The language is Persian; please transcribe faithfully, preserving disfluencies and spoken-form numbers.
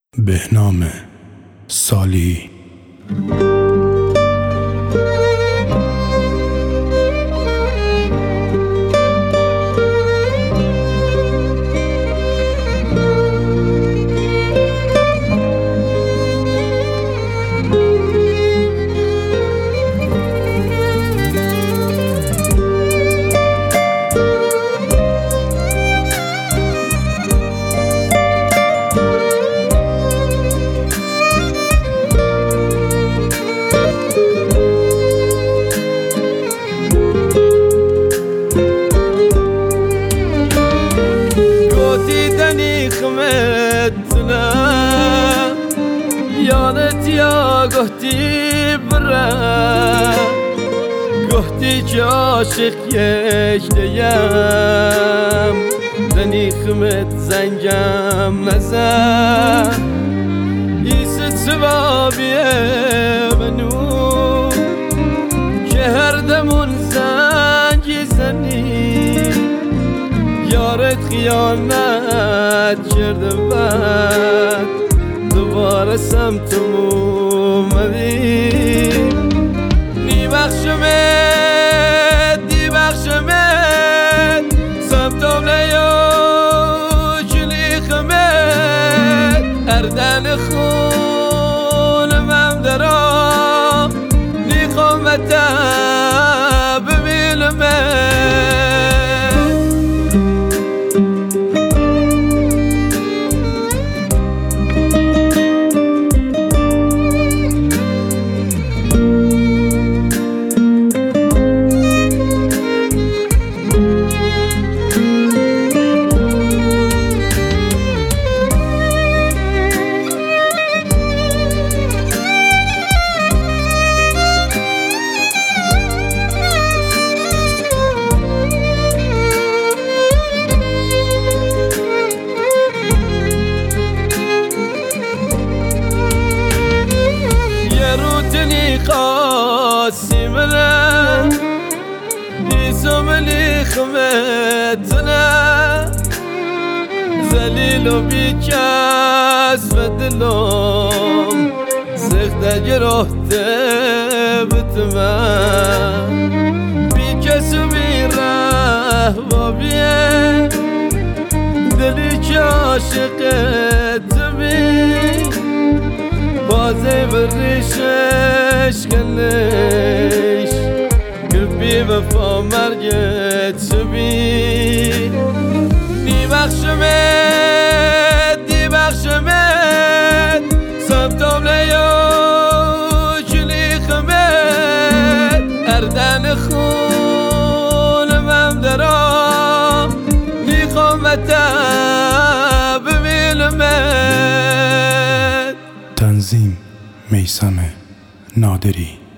بهنام سالی. خمتنا يانت يا قهتي برا قهتي جاشق يشتيام دني خمت زنجام نزا يسد سبابي منو شهر دمون زنجي زني یارت خیانت کرده بعد دوباره سمتم اومدی نی بخشمت نی بخشمت سمتم نیا چلی خمت اردن خونمم درام نی خمتم ببیلمت قاسمنا يسوم لي خمتنا زليل وبيكاس بدلوم سخت جرحت بتما بيكاس وبيره وبيه دلي عاشقت بي بازي بالريشش كلش قلبي وفا مرقت شبي دي بخشمت دي بخشمت سمتم ليو جلي خمت اردن خونمم درام دي خمتا ببيلمت. تنظیم میثم نادری.